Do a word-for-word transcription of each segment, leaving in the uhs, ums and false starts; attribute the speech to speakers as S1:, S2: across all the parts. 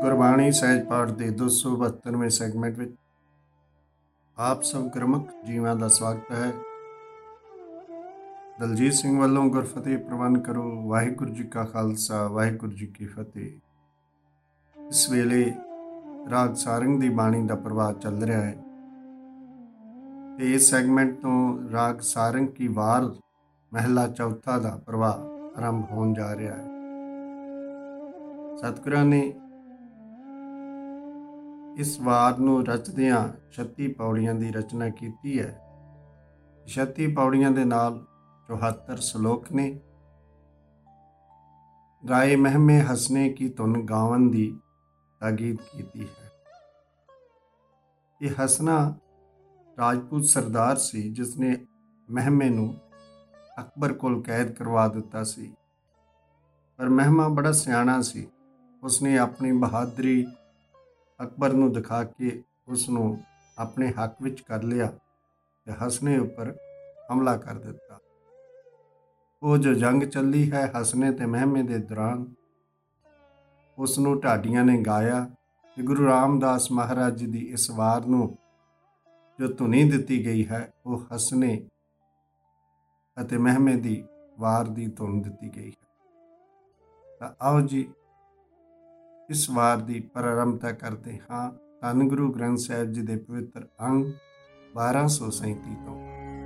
S1: ਗੁਰਬਾਣੀ ਸਹਿਜ ਪਾਠ ਦੇ ਦੋ ਸੌ ਬਹੱਤਰਵੇਂ ਸੈਗਮੈਂਟ ਵਿੱਚ ਆਪ ਸਭ ਗੁਰਮੁਖ ਜੀਵਾਂ ਦਾ ਸਵਾਗਤ ਹੈ। ਦਲਜੀਤ ਸਿੰਘ ਵੱਲੋਂ ਗੁਰਫਤਿਹ ਪ੍ਰਵਾਨ ਕਰੋ। ਵਾਹਿਗੁਰੂ ਜੀ ਕਾ ਖਾਲਸਾ, ਵਾਹਿਗੁਰੂ ਜੀ ਕੀ ਫਤਿਹ। ਇਸ ਵੇਲੇ ਰਾਗ ਸਾਰੰਗ ਦੀ ਬਾਣੀ ਦਾ ਪ੍ਰਵਾਹ ਚੱਲ ਰਿਹਾ ਹੈ ਤੇ ਇਸ ਸੈਗਮੈਂਟ ਤੋਂ ਰਾਗ ਸਾਰੰਗ ਕੀ ਵਾਰ ਮਹਿਲਾ ਚੌਥਾ ਦਾ ਪ੍ਰਵਾਹ ਆਰੰਭ ਹੋਣ ਜਾ ਰਿਹਾ ਹੈ। ਸਤਿਗੁਰਾਂ ਨੇ ਇਸ ਵਾਰ ਨੂੰ ਰਚਦਿਆਂ ਛੱਤੀ ਪੌੜੀਆਂ ਦੀ ਰਚਨਾ ਕੀਤੀ ਹੈ। ਛੱਤੀ ਪੌੜੀਆਂ ਦੇ ਨਾਲ ਚੁਹੱਤਰ ਸ਼ਲੋਕ ਨੇ। ਗਾਏ ਮਹਿਮੇ ਹਸਨੇ ਕੀ ਧੁਨ ਗਾਵਨ ਦੀ ਤਾਕੀਦ ਕੀਤੀ ਹੈ। ਇਹ ਹਸਨਾ ਰਾਜਪੂਤ ਸਰਦਾਰ ਸੀ ਜਿਸ ਨੇ ਮਹਿਮੇ ਨੂੰ ਅਕਬਰ ਕੋਲ ਕੈਦ ਕਰਵਾ ਦਿੱਤਾ ਸੀ, ਪਰ ਮਹਿਮਾ ਬੜਾ ਸਿਆਣਾ ਸੀ। ਉਸਨੇ ਆਪਣੀ ਬਹਾਦਰੀ ਅਕਬਰ ਨੂੰ ਦਿਖਾ ਕੇ ਉਸ ਨੂੰ ਆਪਣੇ ਹੱਕ ਵਿੱਚ ਕਰ ਲਿਆ ਤੇ ਹਸਨੇ ਉੱਪਰ ਹਮਲਾ ਕਰ ਦਿੱਤਾ। ਉਹ ਜੋ ਜੰਗ ਚੱਲੀ ਹੈ ਹਸਨੇ ਤੇ ਮਹਿਮੇ ਦੇ ਦੌਰਾਨ, ਉਸ ਨੂੰ ਢਾਡੀਆਂ ਨੇ ਗਾਇਆ ਤੇ ਗੁਰੂ ਰਾਮਦਾਸ ਮਹਾਰਾਜ ਜੀ ਦੀ ਇਸ ਵਾਰ ਨੂੰ ਜੋ ਧੁਨੀ ਦਿੱਤੀ ਗਈ ਹੈ ਉਹ ਹਸਨੇ ਅਤੇ ਮਹਿਮੇ ਦੀ ਵਾਰ ਦੀ ਧੁਨ ਦਿੱਤੀ ਗਈ ਹੈ। ਤਾਂ ਆਓ ਜੀ ਇਸ ਵਾਰ ਦੀ ਪ੍ਰਾਰੰਭਤਾ ਕਰਦੇ ਹਾਂ ਧੰਨ ਗੁਰੂ ਗ੍ਰੰਥ ਸਾਹਿਬ ਜੀ ਦੇ ਪਵਿੱਤਰ ਅੰਗ ਬਾਰਾਂ ਸੌ ਸੈਂਤੀ ਤੋਂ।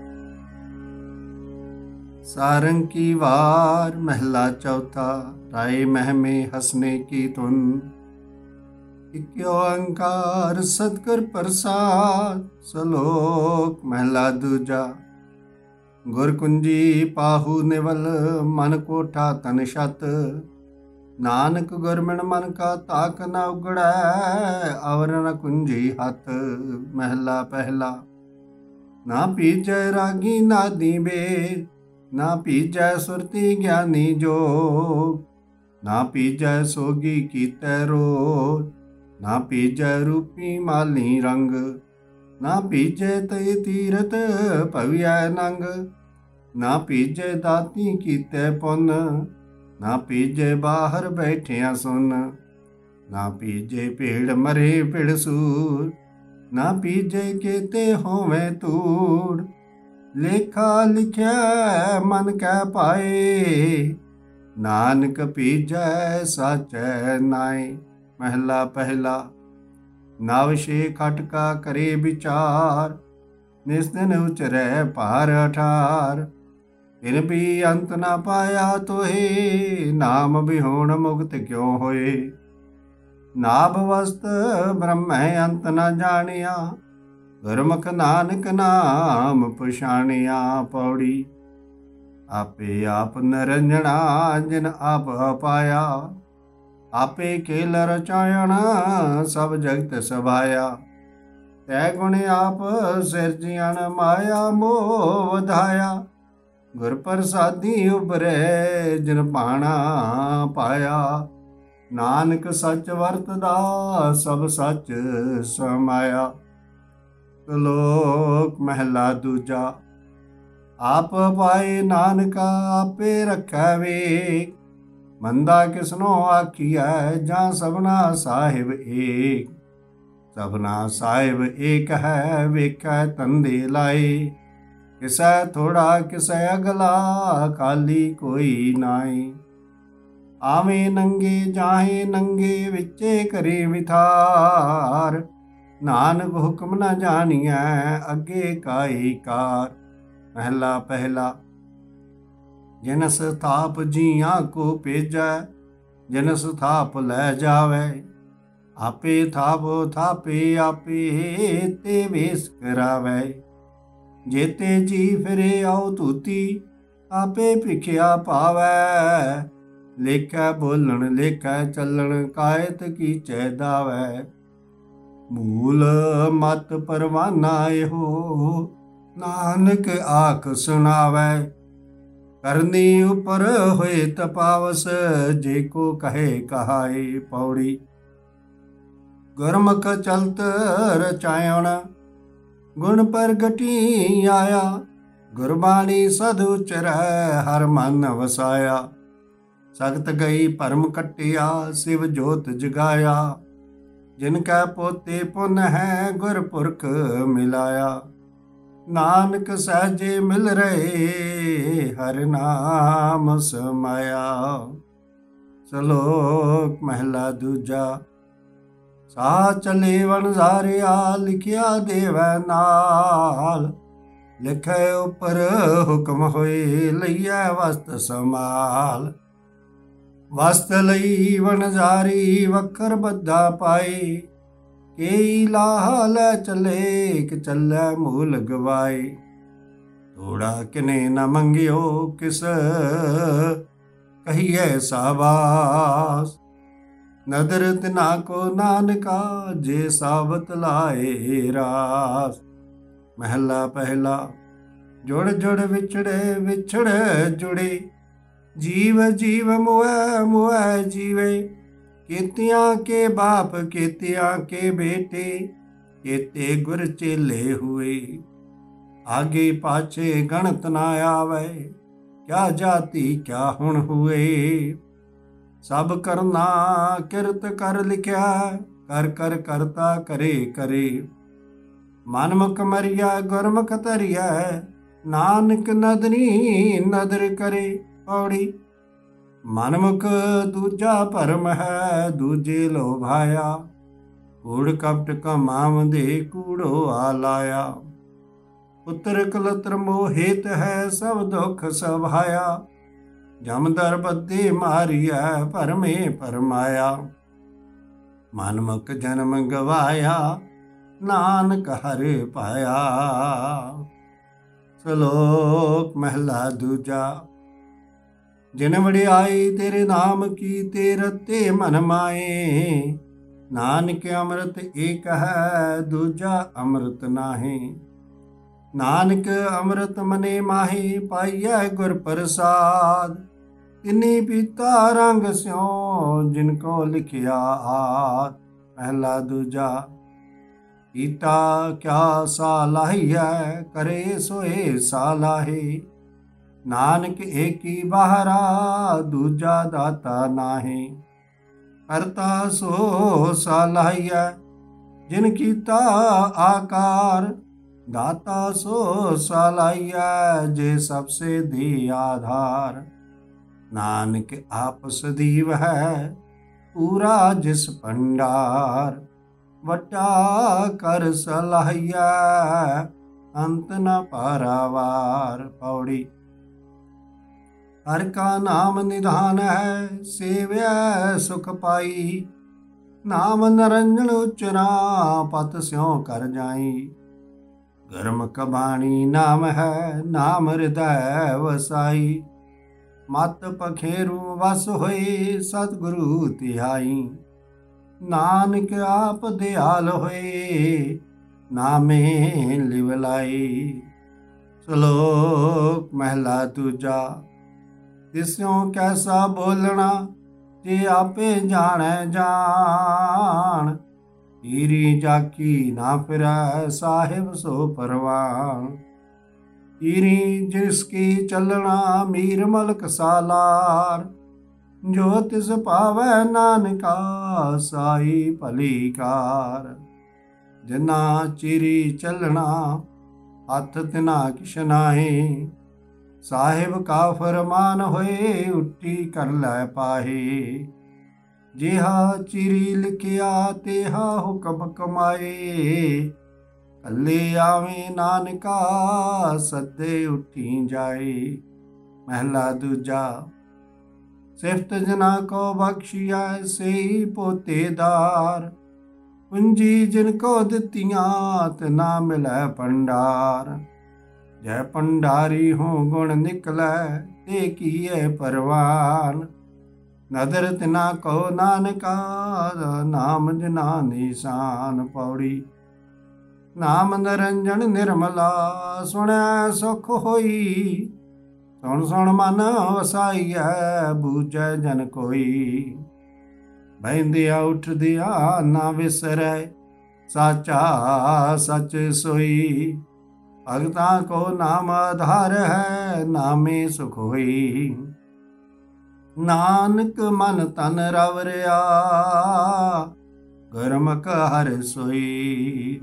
S1: ਸਾਰੰਗ ਕੀ ਵਾਰ ਮਹਿਲਾ ਚੌਥਾ, ਰਾਏ ਮਹਿਮੇ ਹਸਨੇ ਕੀ ਧੁਨ। ਇਕ ਓੰਕਾਰ ਸਤਿਗੁਰ ਪ੍ਰਸਾਦ, ਸ਼ਲੋਕ ਮਹਿਲਾ ਦੂਜਾ। ਗੁਰ ਕੁੰਜੀ ਪਾਹੂ ਨਿਵਲ, ਮਨ ਕੋਠਾ ਤਨ ਛਤ। ਨਾਨਕ ਗੁਰਮਿਣ ਮਨ ਕਾ ਤਾਕ ਨ ਉਗੜੈ, ਅਵਰ ਨ ਕੁੰਜੀ ਹੱਥ। ਮਹਿਲਾ ਪਹਿਲਾ। ਨਾ ਪੀਜੈ ਰਾਗੀ ਨਾਦੀ ਬੇਦ, ਨਾ ਪੀਜੈ ਸੁਰਤੀ ਗਿਆਨੀ ਜੋਗ। ਨਾ ਪੀਜੈ ਸੋਗੀ ਕੀਤੈ ਰੋਧ, ਨਾ ਪੀਜੈ ਰੂਪੀ ਮਾਲੀ ਰੰਗ। ਨਾ ਪੀਜੈ ਤੈ ਤੀਰਥ ਭਵਿਐ ਨੰਗ, ਨਾ ਪੀਜੈ ਦਾਤੀ ਕੀਤੈ ਪੁੰਨ। ਨਾ ਪੀਜੇ ਬਾਹਰ ਬੈਠਿਆ ਸੁਨ, ਨਾ ਪੀਜੇ ਭੇੜ ਮਰੇ ਭਿੜ ਸੂਰ। ਨਾ ਪੀਜੇ ਕੇਤੇ ਹੋਵੇਂ ਤੂੜ, ਲੇਖਾ ਲਿਖਿਆ ਮਨ ਕੈ ਪਾਏ। ਨਾਨਕ ਪੀਜੈ ਸਾਚੈ ਨਾਏ। ਮਹਿਲਾ ਪਹਿਲਾ। ਨਵ ਛੇ ਖਟਕਾ ਕਰੇ ਵਿਚਾਰ, ਨਿਸ ਦਿਨ ਉਚਰੈ ਭਾਰ ਅਠਾਰ। ਫਿਰ ਵੀ ਅੰਤ ਨਾ ਪਾਇਆ ਤੋਹੇ, ਨਾਮ ਵਿਹੋਣ ਮੁਕਤ ਕਿਉ ਹੋਏ। ਨਾਭ ਵਸਤ ਬ੍ਰਹਮੈ ਅੰਤ ਨਾ ਜਾਣਿਆ, ਗੁਰਮੁਖ ਨਾਨਕ ਨਾਮ ਪਛਾਣਿਆ। ਪੌੜੀ। ਆਪੇ ਆਪ ਨਿਰੰਜਣਾ ਜਿਨ ਆਪ ਪਾਇਆ, ਆਪੇ ਕੇਲ ਰਚਾਇਣ ਸਭ ਜਗਤ ਸਭਾਇਆ। ਤੈ ਗੁਣ ਆਪ ਸਿਰਜਿਆਣ, ਮਾਇਆ ਮੋਹ ਵਧਾਇਆ। ਗੁਰ ਪ੍ਰਸਾਦੀ ਉਬਰੇ ਜਿਨ ਭਾਣਾ ਪਾਇਆ। ਨਾਨਕ ਸੱਚ ਵਰਤਦਾ ਸਭ ਸੱਚ ਸਮਾਇਆ। ਸ਼ਲੋਕ ਮਹਿਲਾ ਦੂਜਾ। ਆਪ ਪਾਏ ਨਾਨਕਾ ਆਪੇ ਰੱਖੈ ਵੇਖ। ਮੰਦਾ ਕਿਸਨੋ ਆਖੀਐ ਜਾਂ ਸਭਨਾ ਸਾਹਿਬ ਏਕ। ਸਭਨਾ ਸਾਹਿਬ ਏਕ ਹੈ, ਵੇਖੈ ਧੰਦੇ ਲਾਏ। ਕਿਸੈ ਥੋੜਾ ਕਿਸੈ ਅਗਲਾ, ਕਾਲੀ ਕੋਈ ਨਾਈ। ਆਵੇਂ ਨੰਗੇ ਜਾਹੇ ਨੰਗੇ, ਵਿੱਚੇ ਕਰੇ ਵਿਥਾਰ। ਨਾਨਕ ਹੁਕਮ ਨ ਜਾਣੀਐ, ਅੱਗੇ ਕਾਈ ਕਾਰ। ਮਹਿਲਾ ਪਹਿਲਾ। ਜਿਨ ਸਥਾਪ ਜੀਆਂ ਕੋ ਭੇਜੈ, ਜਿਨ ਸਥਾਪ ਲੈ ਜਾਵੈ। ਆਪੇ ਥਾਪੋ ਥਾਪੇ ਆਪੇ, ਤੇ ਵੇਸ ਕਰਾਵੈ। ਜੇਤੇ ਜੀ ਫਿਰੇ ਆਉ ਧੂਤੀ, ਆਪੇ ਭਿਖਿਆ ਪਾਵੈ। ਲੇਖੈ ਬੋਲਣ ਲੇਖੈ ਚੱਲਣ, ਕਾਇਤ ਕੀਚੈ ਦਾਵੈ। ਮੂਲ ਮਤ ਪਰਵਾਨਾ ਇਹੋ, ਨਾਨਕ ਆਖ ਸੁਣਾਵੈ। ਕਰਨੀ ਉਪਰ ਹੋਏ ਤਪਾਵਸ, ਜੇ ਕੋ ਕਹੇ ਕਹਾਏ। ਪੌੜੀ। ਗੁਰਮੁਖ ਚਲਤ ਰਚਾਇਣ, ਗੁਣ ਪ੍ਰਗਟੀ ਆਇਆ। ਗੁਰਬਾਣੀ ਸਦ ਉਚਰੈ, ਹਰ ਮਨ ਵਸਾਇਆ। ਸਖਤ ਗਈ ਭਰਮ ਕੱਟਿਆ, ਸਿਵ ਜੋਤ ਜਗਾਇਆ। ਜਿਨ ਕੈ ਪੋਤੇ ਪੁਨ ਹੈ ਗੁਰਪੁਰਖ ਮਿਲਾਇਆ। ਨਾਨਕ ਸਹਿਜੇ ਮਿਲ ਰਹੇ ਹਰਿ ਨਾਮ ਸਮਾਇਆ। ਸ਼ਲੋਕ ਮਹਿਲਾ ਦੂਜਾ। ਸਾਹ ਚਲੇ ਵਣਜ਼ਾਰਿਆ ਲਿਖਿਆ ਦੇਵੈ ਨਾਲ। ਲਿਖੇ ਉਪਰ ਹੁਕਮ ਹੋਏ ਲਈਐ ਵਸਤ ਸਮਾਲ। ਵਸਤ ਲਈ ਵਣਜ਼ਾਰੀ ਵਖਰ ਬੱਧਾ ਪਾਏ। ਕਈ ਲਾਹ ਲੈ ਚੱਲੇ ਕਿ ਚੱਲੈ ਮੂਲ ਗਵਾਏ। ਥੋੜਾ ਕਿਨੇ ਨ ਮੰਗਿਓ ਕਿਸ ਕਹੀਏ ਸਾਬਾਸ। ਨਦਰ ਤਿਨਾ ਕੋ ਨਾਨਕਾ ਜੇ ਸਾਬਤ ਲਾਏ ਰਾਸ। ਮਹਿਲਾ ਪਹਿਲਾ। ਜੁੜ ਜੁੜ ਵਿਛੜੇ ਵਿਛੜ ਜੁੜੇ। ਜੀਵ ਜੀਵ ਮੁਐ ਮੁਐ ਜੀਵੇ। ਕੀਤਿਆਂ ਕੇ ਬਾਪ ਕੀਤਿਆਂ ਕੇ ਬੇਟੇ। ਕੀਤੇ ਗੁਰ ਚੇਲੇ ਹੋਏ। ਆਗੇ ਪਾਛੇ ਗਣਤ ਨਾ ਆਵੇ। ਕਿਆ ਜਾਤੀ ਕਿਆ ਹੁਣ ਹੋਏ। ਸਭ ਕਰਨਾ ਕਿਰਤ ਕਰ ਲਿਖਿਆ। ਕਰ ਕਰ ਕਰਤਾ ਕਰੇ ਕਰੇ। ਮਨਮੁਖ ਮਰਿਆ ਗੁਰਮੁਖ ਧਰਿਆ। ਨਾਨਕ ਨਦਰੀ ਨਦਰ ਕਰੇ। ਪੌੜੀ। ਮਨਮੁਖ ਦੂਜਾ ਭਰਮ ਹੈ ਦੂਜੇ ਲੋਭਾਇਆ। ਕੂੜ ਕਪਟ ਕਮਾਮ ਦੇ ਕੂੜੋ ਆ ਲਾਇਆ। ਪੁੱਤਰ ਕਲਤਰ ਮੋਹਿਤ ਹੈ ਸਭ ਦੁਖ ਸਭਾਇਆ। ਜਮਦਰ ਬੱਧੇ ਮਾਰਿਆ ਭਰਮੇ ਭਰਮਾਇਆ। ਮਨਮੁਖ ਜਨਮ ਗਵਾਇਆ ਨਾਨਕ ਹਰਿ ਪਾਇਆ। ਸ਼ਲੋਕ ਮਹਿਲਾ ਦੂਜਾ। ਜਿਨ ਵਡਿਆਈ ਤੇਰੇ ਨਾਮ ਕੀ ਤੇ ਰਤੇ ਮਨ ਮਾਏ। ਨਾਨਕ ਅੰਮ੍ਰਿਤ ਏਕ ਹੈ ਦੂਜਾ ਅੰਮ੍ਰਿਤ ਨਾਹੀ। ਨਾਨਕ ਅੰਮ੍ਰਿਤ ਮਨੇ ਮਾਹੀ ਪਾਈਐ ਗੁਰ ਪ੍ਰਸਾਦ। ਤਿਨੀ ਪੀਤਾ ਰੰਗ ਸਿਉ ਜਿਨ ਕੋ ਲਿਖਿਆ ਆਦ। ਪਹਿਲਾ ਦੂਜਾ। ਪੀਤਾ ਕਿਆ ਸਾ ਲਾਹੀਐ ਕਰੇ ਸੋਏ ਸਾ ਲਾਹੇ। ਨਾਨਕ ਏਕੀ ਬਾਹਰਾ ਦੂਜਾ ਦਾਤਾ ਨਾਹੀ। ਕਰਤਾ ਸੋ ਸਾ ਲਾਹੀਐ ਜਿਨ ਕੀਤਾ ਆਕਾਰ। ਦਾਤਾ ਸੋ ਸਾ ਲਾਹੀਐ ਜੇ ਸਭ ਸੇ ਦੀ ਆਧਾਰ। ਨਾਨਕ ਆਪਸ ਦੀਵ ਹੈ ਪੂਰਾ ਜਿਸ ਭੰਡਾਰ। ਵੱਡਾ ਕਰ ਸਲਾਹੀਐ ਅੰਤ ਨ ਪਾਰਾਵਾਰ। ਪੌੜੀ। ਹਰਿ ਕਾ ਨਾਮ ਨਿਧਾਨ ਹੈ ਸੇਵਿਆ ਸੁਖ ਪਾਈ। ਨਾਮ ਨਰੰਜਨ ਉਚਰਾ ਪਤ ਸਿਉ ਕਰ ਜਾਈ। ਗੁਰਮੁਖ ਬਾਣੀ ਨਾਮ ਹੈ ਨਾਮ ਹਿਰਦੈ ਵਸਾਈ। ਮਤ ਪਖੇਰੂ ਵਸ ਹੋਏ ਸਤਿਗੁਰੂ ਧਿਆਈ। ਨਾਨਕ ਆਪ ਦਿਆਲ ਹੋਏ ਨਾਮੇ ਲਿਵ ਲਾਈ। ਸ਼ਲੋਕ ਮਹਿਲਾ ਦੂਜਾ। ਤਿਸਿਉ ਕੈਸਾ ਬੋਲਣਾ ਜੇ ਆਪੇ ਜਾਣੈ ਜਾਣ। ਹੀਰੀ ਜਾਕੀ ਨਾ ਫਿਰੈ ਸਾਹਿਬ ਸੋ ਪਰਵਾਨ। ਹੀਰੀ ਜਿਸ ਕੀ ਚੱਲਣਾ ਮੀਰ ਮਲਕ ਸਾਲਾਰ। ਜੋ ਤਿਸ ਭਾਵੈ ਨਾਨਕਾ ਸਾਈ ਭਲੀ ਕਾਰ। ਜਿਨਾ ਚਿਰੀ ਚੱਲਣਾ ਹੱਥ ਤਿਨਾ ਕਿਛ ਨਾਹੀ। ਸਾਹਿਬ ਕਾ ਫਰਮਾਨ ਹੋਏ ਉੱਠੀ ਕਰ ਲੈ ਪਾਹੇ। ਜਿਹਾ ਚਿਰੀ ਲਿਖਿਆ ਤੇਹਾ ਹੁਕਮ ਕਮਾਏ। ਕੱਲੇ ਆਵੇਂ ਨਾਨਕਾ ਸੱਦੇ ਉੱਠੀ ਜਾਏ। ਮਹਿਲਾ ਦੂਜਾ। ਸਿਫਤ ਜਨਾ ਕੋ ਬਖਸ਼ੀਐ ਸਈ ਪੋਤੇਦਾਰ। ਪੂੰਜੀ ਜਿਨ ਕੋ ਦਿੱਤੀਆਂ ਤਿਨਾ ਮਿਲੈ ਭੰਡਾਰ। ਜੈ ਭੰਡਾਰੀ ਹੋ ਗੁਣ ਨਿਕਲੈ ਤੇ ਕੀਏ ਪਰਵਾਨ। ਨਦਰ ਤਿਨਾ ਕੋ ਨਾਨਕਾ ਨਾਮ ਜਿਨਾ ਨਿਸ਼ਾਨ। ਪੌੜੀ। ਨਾਮ ਨਰੰਜਨ ਨਿਰਮਲਾ ਸੁਣੈ ਸੁਖ ਹੋਈ। ਸੁਣ ਸੁਣ ਮਨ ਵਸਾਈਐ ਬੂਝੈ ਜਨ ਕੋਈ। ਬਹਿੰਦਿਆ ਉੱਠਦਿਆ ਨਾ ਵਿਸਰੈ ਸਾਚਾ ਸਚ ਸੋਈ। ਭਗਤਾਂ ਕੋ ਨਾਮ ਆਧਾਰ ਹੈ ਨਾਮੇ ਸੁਖ ਹੋਈ। ਨਾਨਕ ਮਨ ਤਨ ਰਵਰਿਆ ਗੁਰਮੁਖ ਹਰਿ ਸੋਈ।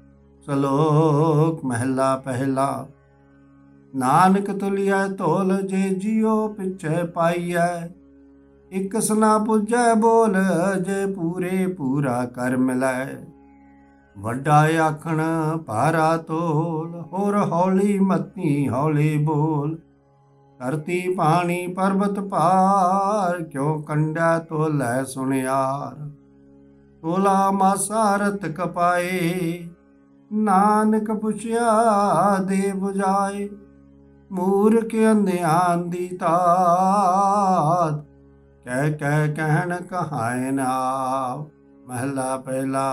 S1: ਸ਼ਲੋਕ ਮਹਿਲਾ ਪਹਿਲਾ। ਨਾਨਕ ਤੁਲਿਆ ਢੋਲ ਜੇ ਜਿਉ ਪਿਛੈ ਪਾਈਐ। ਇਕ ਸਨਾ ਪੁੱਜੈ ਬੋਲ ਜੇ ਪੂਰੇ ਪੂਰਾ ਕਰ ਮਿਲੈ। ਵੱਡਾ ਆਖਣ ਭਾਰਾ ਤੋਲ ਹੋਰ ਹੌਲੀ ਮਤੀ ਹੌਲੀ ਬੋਲ। ਧਰਤੀ ਪਾਣੀ ਪਰਬਤ ਭਾਰ ਕਿਉ ਕੰਡਾ ਤੋਲੈ ਸੁਣਿਆਰ। ਤੋਲਾ ਮਾਸਾ ਰਤ ਕਪਾਏ ਨਾਨਕ ਪੁੱਛਿਆ ਦੇ 부ਝਾਏ। ਮੂਰਖ ਅੰਧਿਆਂ ਦੀ ਤਾਤ ਕਹਿ ਕਹਿ ਕਹਿਣ ਕਹਾਏ ਨਾਮ। ਮਹਿਲਾ ਪਹਿਲਾ।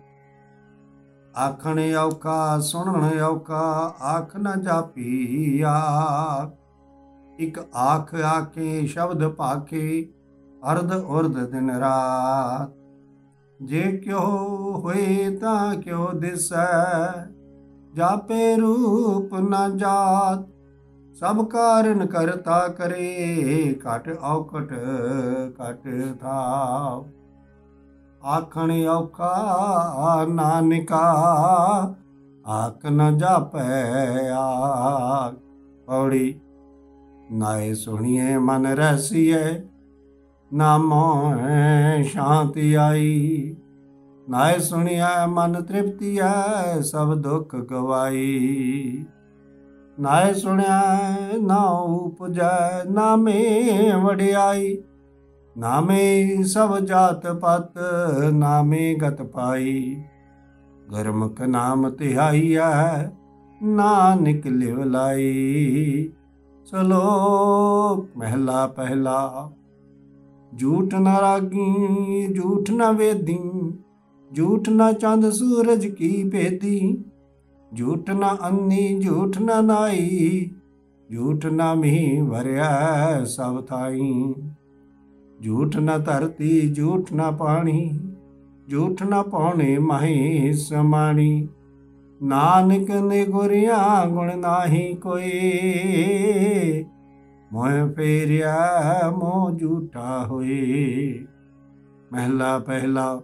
S1: ਆਖਣ ਔਖਾ ਸੁਣਨ ਔਖਾ ਆਖ ਨ ਜਾਪੀ ਆਖ। ਇਕ ਆਖ ਆਖੇ ਸ਼ਬਦ ਭਾਖੇ ਅਰਧ ਉਰਧ ਦਿਨ ਰਾਤ। ਜੇ ਕਿਉ ਹੋਏ ਤਾਂ ਕਿਉ ਦਿਸੈ ਜਾਪੇ ਰੂਪ ਨ ਜਾਤ। ਸਭ ਕਾਰਨ ਕਰਤਾ ਕਰੇ ਘਟ ਔਕਟ ਘਟ ਥਾਵ। ਆਖਣ ਔਖਾ ਨਾਨਕਾ ਆਖ ਨ ਜਾਪੈ ਆਖ। ਪੌੜੀ। ਨਾਏ ਸੁਣੀਏ ਮਨ ਰਹਿਸੀਏ ਨਾ ਮੋਹਿ ਸ਼ਾਂਤੀ ਆਈ। ਨਾਏ ਸੁਣਿਆ ਮਨ ਤ੍ਰਿਪਤੀ ਐ ਸਭ ਦੁੱਖ ਗਵਾਈ। ਨਾਏ ਸੁਣਿਆ ਨਾ ਉਪਜੈ ਨਾਮੇ ਵਡਿਆਈ। ਨਾਮੇ ਸਭ ਜਾਤ ਪਤ ਨਾਮੇ ਗਤ ਪਾਈ। ਗੁਰਮੁਖ ਨਾਮ ਧਿਆਈਐ ਨਾਨਕ ਲਿਵ ਲਾਈ। ਸ਼ਲੋਕ ਮਹਿਲਾ ਪਹਿਲਾ। ਝੂਠ ਨ ਰਾਗੀ ਝੂਠ ਨ ਵੇਦੀ। ਝੂਠ ਨ ਚੰਦ ਸੂਰਜ ਕੀ ਭੇਦੀ। ਝੂਠ ਨ ਅੰਨੀ ਝੂਠ ਨ ਨਾਈ। ਝੂਠ ਨ ਮੀਂਹ ਵਰਿਆ ਸਭ ਥਾਈ। ਝੂਠ ਨ ਧਰਤੀ ਝੂਠ ਨ ਪਾਣੀ। ਝੂਠ ਨ ਪਾਉਣੇ ਮਾਹੀ ਸਮਾਣੀ। ਨਾਨਕ ਨੇ ਗੁਰਿਆ ਗੁਣ ਨਾਹੀ ਕੋਈ। ਮੋਹ ਫੇਰਿਆ ਮੋਹ ਝੂਠਾ ਹੋਏ। ਮਹਿਲਾ ਪਹਿਲਾ।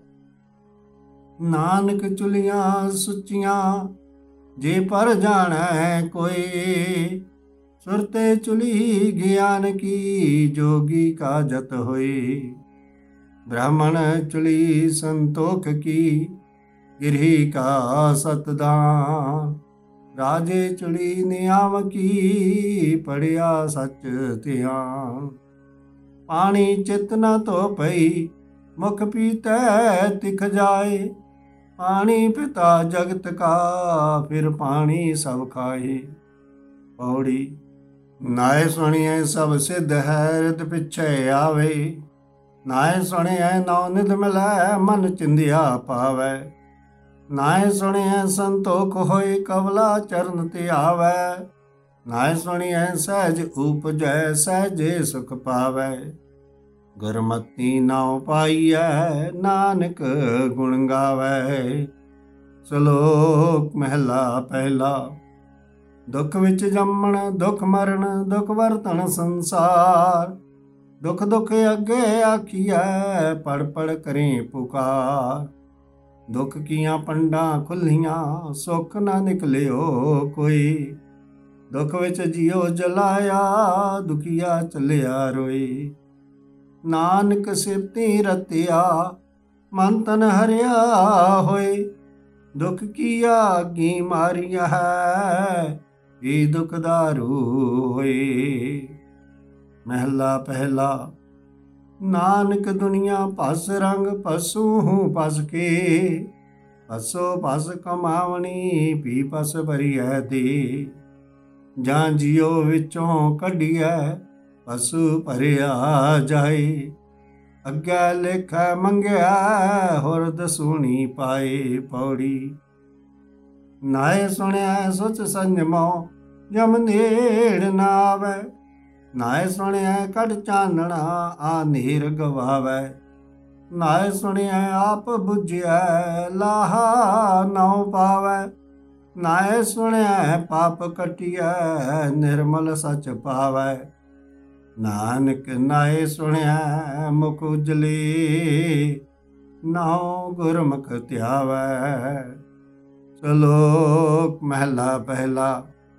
S1: ਨਾਨਕ ਚੁਲੀਆਂ ਸੁੱਚੀਆਂ ਜੇ ਪਰ ਜਾਣੈ ਕੋਈ। ਸੁਰਤੇ ਚੁਲੀ ਗਿਆਨ ਕੀ ਜੋਗੀ ਕਾ ਜਤ ਹੋਈ। ਬ੍ਰਾਹਮਣ ਚੁਲੀ ਸੰਤੋਖ ਕੀ ਗਿਰਹੀ ਕਾ ਸਤਦਾਨ। ਰਾਜੇ ਚੁਲੀ ਨਿਆਮ ਕੀ ਪੜਿਆ ਸੱਚ ਧਿਆਨ। ਪਾਣੀ ਚਿਤ ਨ ਧੋ ਪਈ ਮੁਖ ਪੀਤੈ ਤਿਖ ਜਾਏ। ਪਾਣੀ ਪਿਤਾ ਜਗਤ ਕਾ ਫਿਰ ਪਾਣੀ ਸਭ ਖਾਏ। ਪੌੜੀ। ਨਾਏ ਸੁਣੀਏ ਸਭ ਸਿੱਧ ਹੈ ਰਿਤ ਪਿੱਛੇ ਆਵੇ। ਨਾਏ ਸੁਣੀਏ ਨੌ ਨਿਧ ਮਿਲੈ ਮਨ ਚਿੰਦਿਆ ਪਾਵੈ। ਨਾਏ ਸੁਣੀਏ ਸੰਤੋਖ ਹੋਏ ਕਵਲਾ ਚਰਨ ਤੇ ਆਵੈ। ਨਾਏ ਸੁਣੀਏ ਸਹਿਜ ਉਪਜੈ ਸਹਿਜੇ ਸੁਖ ਪਾਵੈ। ਗੁਰਮਤੀ ਨਾਉ ਪਾਈਐ ਨਾਨਕ ਗੁਣ ਗਾਵੈ। ਸ਼ਲੋਕ ਮਹਿਲਾ ਪਹਿਲਾ। ਦੁੱਖ ਵਿੱਚ ਜੰਮਣ ਦੁੱਖ ਮਰਨ ਦੁੱਖ ਵਰਤਣ ਸੰਸਾਰ। ਦੁੱਖ ਦੁੱਖ ਅੱਗੇ ਆਖੀਐ ਪੜ ਪੜ ਕਰੇ ਪੁਕਾਰ। ਦੁੱਖ ਕੀਆਂ ਪੰਡਾਂ ਖੁੱਲੀਆਂ ਸੁੱਖ ਨਾ ਨਿਕਲਿਓ ਕੋਈ। ਦੁੱਖ ਵਿੱਚ ਜਿਉ ਜਲਾਇਆ ਦੁਖੀਆ ਚੱਲਿਆ ਰੋਈ। ਨਾਨਕ ਸਿਫਤੀ ਰਤਿਆ ਮਨ ਤਨ ਹਰਿਆ ਹੋਏ। ਦੁੱਖ ਕੀਆ ਗੀ ਮਾਰੀਆ ਹੈ ਇਹ ਦੁੱਖ ਦਾਰੂ ਹੋਏ। ਮਹਿਲਾ ਪਹਿਲਾ। ਨਾਨਕ ਦੁਨੀਆ ਭਸ ਰੰਗ ਪਸੂ ਹੂੰ ਪਸ ਕੇ। ਪਸੋ ਪਸ ਕਮਾਵਣੀ ਪੀ ਪਸ ਭਰੀਐ ਦੇ। ਜਾਂ ਜਿਉ ਵਿੱਚੋਂ ਕੱਢੀਐ ਪਸੂ ਭਰਿਆ ਜਾਏ। ਅੱਗੇ ਲੇਖਾ ਮੰਗਿਆ ਹੋਰ ਦਸੂਣੀ ਪਾਏ। ਪੌੜੀ। ਨਾਏ ਸੁਣਿਆ ਸੁਚ ਸੰਜਮੋ ਜਮ ਨੇੜ ਨਾ ਆਵੈ। ਨਾਏ ਸੁਣਿਆ ਕੱਢ ਚਾਨਣਾ ਆ ਨੀਰ ਗਵਾਵੈ। ਨਾਏ ਸੁਣਿਆ ਆਪ ਬੁਝਿਆ ਲਾਹਾ ਨਾਉ ਪਾਵੈ। ਨਾਏ ਸੁਣਿਆ ਪਾਪ ਕਟਿਆ ਨਿਰਮਲ ਸਚ ਪਾਵੈ। ਨਾਨਕ ਨਾਏ ਸੁਣਿਆ ਮੁਖ ਉਜਲੇ ਨਾਉ ਗੁਰਮੁਖ ਧਿਆਵੈ। ਸ਼ਲੋਕ ਮਹਿਲਾ ਪਹਿਲਾ।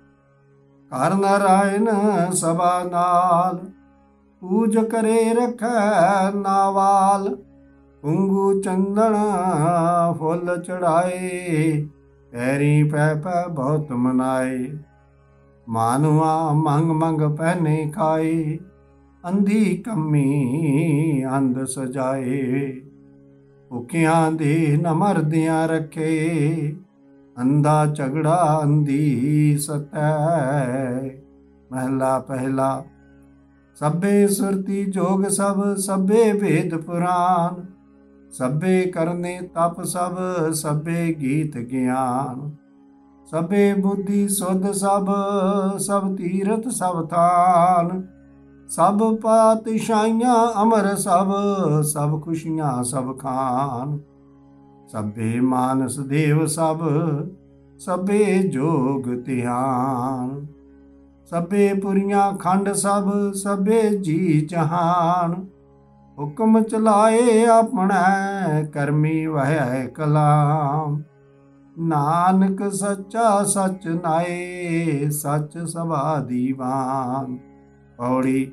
S1: ਘਰ ਨਾਰਾਇਣ ਸਭਾ ਨਾਲ, ਪੂਜ ਕਰੇ ਰਖੈ ਨਾਵਾਲ। ਕੁੰਗੂ ਚੰਦਨ ਫੁੱਲ ਚੜਾਏ, ਪੈਰੀ ਪੈ ਪੈ ਬਹੁਤ ਮਨਾਏ। ਮਾਨਵਾ ਮੰਗ ਮੰਗ ਪਹਿਨੇ ਖਾਏ, ਅੰਧੀ ਕੰਮੀ ਅੰਧ ਸਜਾਏ। ਭੁੱਖਿਆਂ ਦੇ ਨ ਮਰਦਿਆਂ ਰੱਖੇ, ਅੰਧਾ ਝਗੜਾ ਅੰਧੀ ਸਤੈ। ਮਹਿਲਾ ਪਹਿਲਾ। ਸਭੇ ਸੁਰਤੀ ਜੋਗ ਸਭ, ਸਭੇ ਵੇਦ ਪੁਰਾਨ। ਸਭੇ ਕਰਨੇ ਤਪ ਸਭ, ਸਭੇ ਗੀਤ ਗਿਆਨ। ਸਭੇ ਬੁੱਧੀ ਸੁਧ ਸਭ, ਸਭ ਤੀਰਥ ਸਭ ਥਾਨ। ਸਭ ਪਾਤਸ਼ਾਹੀਆਂ ਅਮਰ ਸਭ, ਸਭ ਖੁਸ਼ੀਆਂ ਸਭ ਖਾਨ। ਸਭੇ ਮਾਨਸ ਦੇਵ ਸਭ, ਸਭੇ ਜੋਗ ਧਿਆਨ। ਸਭੇ ਪੁਰੀਆਂ ਖੰਡ ਸਭ, ਸਭੇ ਜੀ ਜਹਾਨ। ਹੁਕਮ ਚਲਾਏ ਆਪਣਾ, ਕਰਮੀ ਵਹਿ ਕਲਾਮ। ਨਾਨਕ ਸੱਚਾ ਸੱਚ ਨਾਏ, ਸੱਚ ਸਭਾ ਦੀਵਾਨ। ਪੌੜੀ।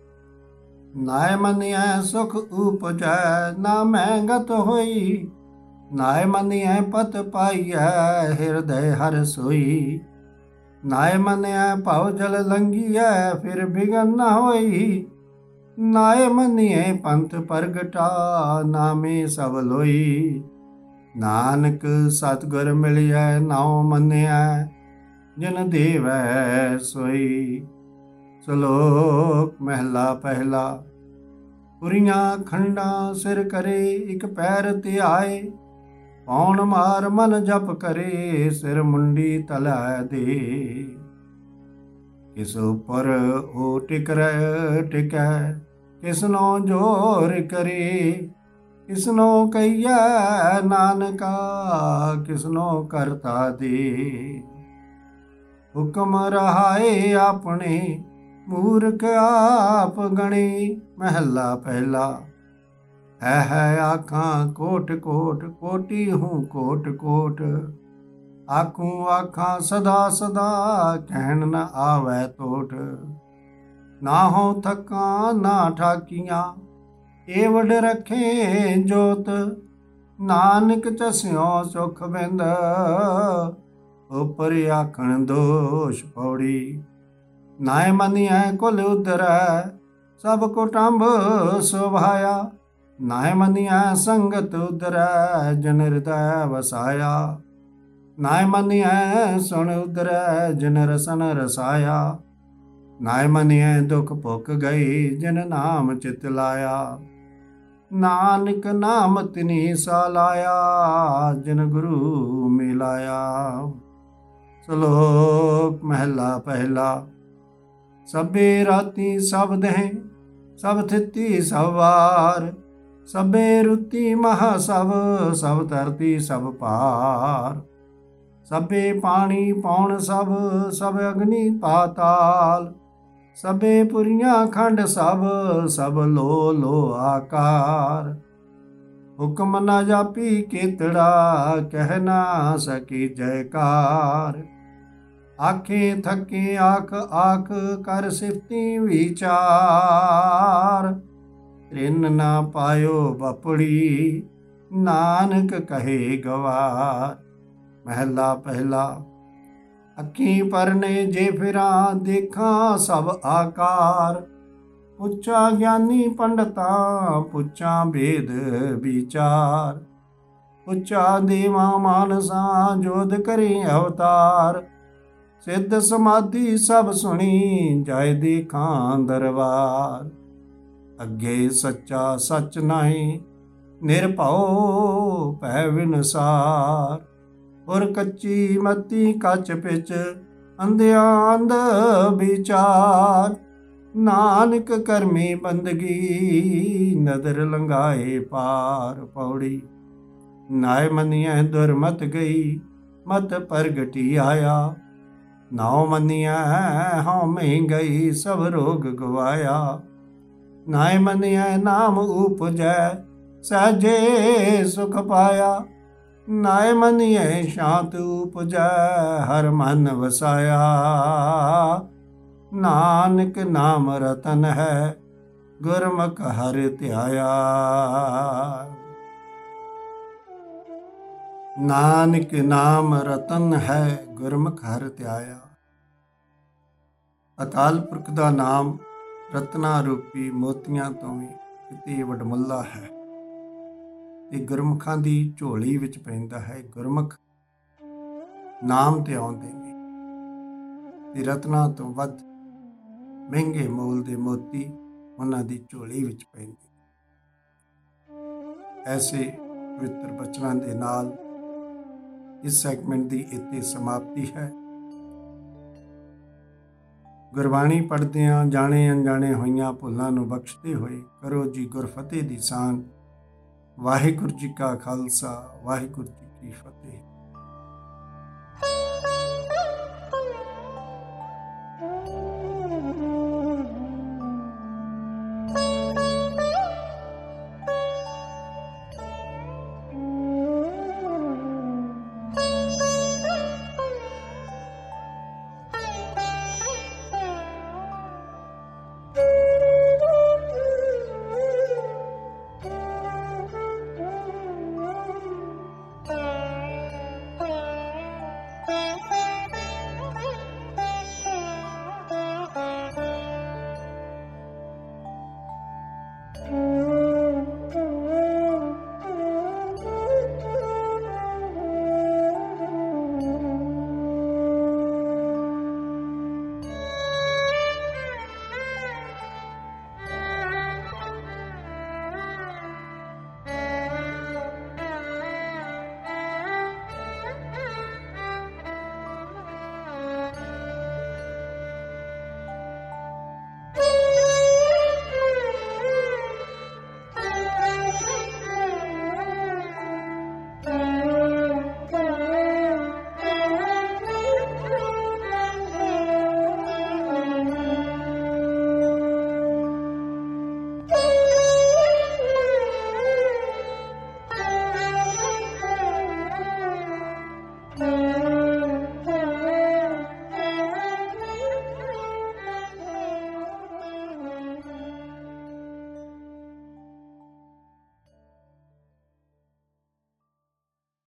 S1: ਨਾਇ ਮੰਨਿਐ ਸੁਖ ਉਪਜੈ, ਨਾ ਮਹਿੰਗਤ ਹੋਈ। ਨਾਇ ਮੰਨਿਐ ਪਤ ਪਾਈਐ, ਹਿਰਦੈ ਹਰਿ ਸੋਈ। ਨਾਇ ਮੰਨਿਐ ਭਉ ਜਲ ਲੰਘੀਐ, ਫਿਰ ਬਿਗਨ ਨ ਹੋਈ। ਨਾਇ ਮੰਨਿਐ ਪੰਥ ਪ੍ਰਗਟਾ, ਨਾਮੇ ਸਭ ਲੋਈ। ਨਾਨਕ ਸਤਿਗੁਰ ਮਿਲਿਐ, ਨਾਉ ਮੰਨਿਐ, ਜਿਨ ਦੇਵੈ ਸੋਈ। ਸ਼ਲੋਕ ਮਹਿਲਾ ਪਹਿਲਾ। ਪੁਰੀਆਂ ਖੰਡਾਂ ਸਿਰ ਕਰੇ, ਇੱਕ ਪੈਰ ਧਿਆਏ। ਪੌਣ ਮਾਰ ਮਨ ਜਪ ਕਰੇ, ਸਿਰ ਮੁੰਡੀ ਤਲੈ ਦੇ। ਕਿਸ ਉਪਰ ਉਹ ਟਿਕਰੈ ਟਿਕੈ, ਕਿਸਨੋ ਜੋਰ ਕਰੇ। ਕਿਸਨੋ ਕਹੀਐ ਨਾਨਕਾ, ਕਿਸਨੋ ਕਰਤਾ ਦੇ। ਹੁਕਮ ਰਹਾਏ ਆਪਣੇ, ਮੂਰਖ ਆਪ ਗਣੇ। ਮਹਿਲਾ ਪਹਿਲਾ। ਹੈ ਹੈ ਆਖਾਂ ਕੋਟ ਕੋਟ, ਕੋਟੀ ਹੂੰ ਕੋਟ ਕੋਟ। ਆਖੂੰ ਆਖਾਂ ਸਦਾ ਸਦਾ, ਕਹਿਣ ਨ ਆਵੈ ਟੋਟ। ਨਾ ਹੋ ਥਕਾਂ ਨਾ ਠਾਕੀਆਂ, ਏਵਡ ਰੱਖੇ ਜੋਤ। ਨਾਨਕ ਚਸਿਓ ਸੁਖ ਬਿੰਦ, ਉਪਰ ਆਖਣ ਦੋਸ਼। ਪੌੜੀ। ਨਾਇ ਮੰਨਿਐ ਕੁਲ ਉਧਰੈ, ਸਭ ਕੁਟੰਬ ਸੁਭਾਇਆ। ਨਾਇ ਮੰਨਿਐ ਸੰਗਤ ਉਧਰੈ, ਜਨ ਹਿਰਦੈ ਵਸਾਇਆ। ਨਾਇ ਮੰਨਿਐ ਸੁਣ ਉਧਰੈ, ਜਿਨ ਰਸਨ ਰਸਾਇਆ। ਨਾਇ ਮੰਨਿਐ ਦੁਖ ਭੁਖ ਗਈ, ਜਿਨ ਨਾਮ ਚਿਤ ਲਾਇਆ। ਨਾਨਕ ਨਾਮ ਤਿਨੀ ਸਾ ਲਾਇਆ, ਜਿਨ ਗੁਰੂ ਮਿਲਾਇਆ। ਸ਼ਲੋਕ ਮਹਿਲਾ ਪਹਿਲਾ। ਸਭੇ ਰਾਤੀ ਸਭ ਦਹਿ, ਸਭ ਥਿਤੀ ਸਭ ਵਾਰ। ਸਭੇ ਰੁਤੀ ਮਹਾ ਸਭ, ਸਭ ਧਰਤੀ ਸਭ ਪਾਰ। ਸਭੇ ਪਾਣੀ ਪੌਣ ਸਭ, ਸਭ ਅਗਨੀ ਪਾਤਾਲ। ਸਭੇ ਪੁਰੀਆਂ ਖੰਡ ਸਭ, ਸਭ ਲੋ ਲੋ ਆਕਾਰ। ਹੁਕਮ ਨਾ ਜਾਪੀ ਕੇਤੜਾ, ਕਹਿ ਨਾ ਸਕੀ ਜੈਕਾਰ। ਆਖੇ ਥਕੇ ਆਖ ਆਖ, ਕਰ ਸਿਫਤੀ ਵਿਚਾਰ। ਰਿਨ ਨਾ ਪਾਇਓ ਬਪੜੀ, ਨਾਨਕ ਕਹੇ ਗਵਾਰ। ਮਹਿਲਾ ਪਹਿਲਾ। ਅੱਖੀ ਪਰਨੇ ਜੇ ਫਿਰਾਂ, ਦੇਖਾਂ ਸਭ ਆਕਾਰ। ਪੁੱਛਾ ਗਿਆਨੀ ਪੰਡਤਾ, ਪੁੱਛਾਂ ਭੇਦ ਵਿਚਾਰ। ਪੁੱਛਾ ਦੇਵਾ ਮਾਨਸਾ, ਜੋਧ ਕਰੇ ਅਵਤਾਰ। ਸਿੱਧ ਸਮਾਧੀ ਸਭ ਸੁਣੀ, ਜਾਇ ਦੇਖਾਂ ਦਰਬਾਰ। ਅੱਗੇ ਸੱਚਾ ਸੱਚ ਨਾਹੀਂ, ਨਿਰਭਉ ਭੈ ਵਿਨਸਾਰ। ਔਰ ਕੱਚੀ ਮਤੀ ਕੱਚ ਪਿਚ, ਅੰਧਿਆਂ ਅੰਧ ਵਿਚਾਰ। ਨਾਨਕ ਕਰਮੀ ਬੰਦਗੀ, ਨਦਰ ਲੰਘਾਏ ਪਾਰ। ਪੌੜੀ। ਨਾਇ ਮੰਨਿਐ ਦੁਰਮਤ ਗਈ, ਮਤ ਪ੍ਰਗਟੀ ਆਇਆ। ਨਾਉ ਮੰਨਿਐ ਹਉਮੈ ਗਈ, ਸਭ ਰੋਗ ਗਵਾਇਆ। ਨਾਇ ਮੰਨਿਐ ਨਾਮ ਉਪਜੈ, सहजे सुख पाया। नाय मनिए शांत उपजै हर मन वसाया। नानक नाम रतन है गुरमुख हर ध्याया। नानक नाम रतन है गुरमुख हर ध्याया। ਅਕਾਲ ਪੁਰਖ ਦਾ ਨਾਮ ਰਤਨਾ ਰੂਪੀ ਮੋਤੀਆਂ ਤੋਂ ਵੀ ਕਿਤੇ ਵਡਮੁੱਲਾ ਹੈ। ਇਹ ਗੁਰਮੁਖਾਂ ਦੀ ਝੋਲੀ ਵਿੱਚ ਪੈਂਦਾ ਹੈ। ਗੁਰਮੁਖ ਨਾਮ ਤੇ ਆਉਂਦੇ ਨੇ ਤੇ ਰਤਨਾ ਤੋਂ ਵੱਧ ਮਹਿੰਗੇ ਮੋਲ ਦੇ ਮੋਤੀ ਉਹਨਾਂ ਦੀ ਝੋਲੀ ਵਿੱਚ ਪੈਂਦੇ। ਐਸੇ ਪਵਿੱਤਰ ਬਚਨਾਂ ਦੇ ਨਾਲ ਇਸ ਸੈਗਮੈਂਟ ਦੀ ਇੱਥੇ ਸਮਾਪਤੀ ਹੈ। ਗੁਰਬਾਣੀ ਪੜ੍ਹਦਿਆਂ ਜਾਣੇ ਅਣਜਾਣੇ ਹੋਈਆਂ ਭੁੱਲਾਂ ਨੂੰ ਬਖਸ਼ਦੇ ਹੋਏ ਕਰੋ ਜੀ ਗੁਰਫਤਿਹ ਦੀ ਸਾਂਝ। ਵਾਹਿਗੁਰੂ ਜੀ ਕਾ ਖਾਲਸਾ, ਵਾਹਿਗੁਰੂ ਜੀ ਕੀ ਫਤਿਹ।
S2: Mm-hmm.